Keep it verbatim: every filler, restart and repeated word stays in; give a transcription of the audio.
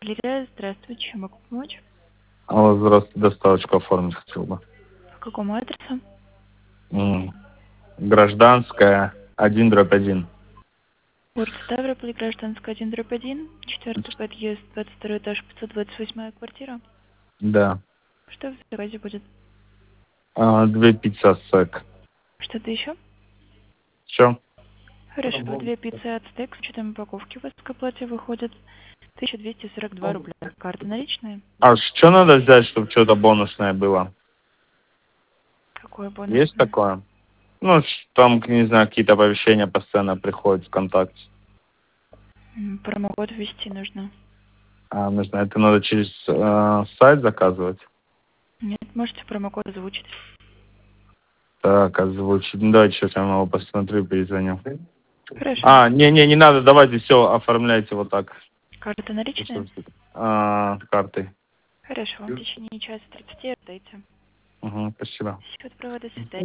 Валерия, здравствуйте, чем могу помочь? Алло, здравствуйте, доставочку оформить хотел бы. По какому адресу? М, Гражданская, один дробь один. Город Ставрополь, Гражданская, один дробь один, четвертый подъезд, двадцать второй этаж, пятьсот двадцать восьмая квартира. Да. Что в заказе будет? А, две пицца сек. Что-то еще? Че? Хорошо, две пиццы ацтек с учетом упаковки в оплате выходит тысяча двести сорок два рубля. Карта наличные? А что надо взять, чтобы что-то бонусное было? Какое Есть бонусное? такое? Ну, ш- там, не знаю, какие-то оповещения постоянно приходят ВКонтакте. М, Промокод ввести нужно. А, нужно, это надо через э, сайт заказывать? Нет, можете промокод озвучить. Так, озвучить. Ну, давайте сейчас я его посмотрю, перезвоню. Хорошо. А, не-не, не надо, давайте все, оформляйте вот так. Карта наличные? А, картой. Хорошо, в течение часа тридцати отдайте. Угу, спасибо. Счет провода, до свидания.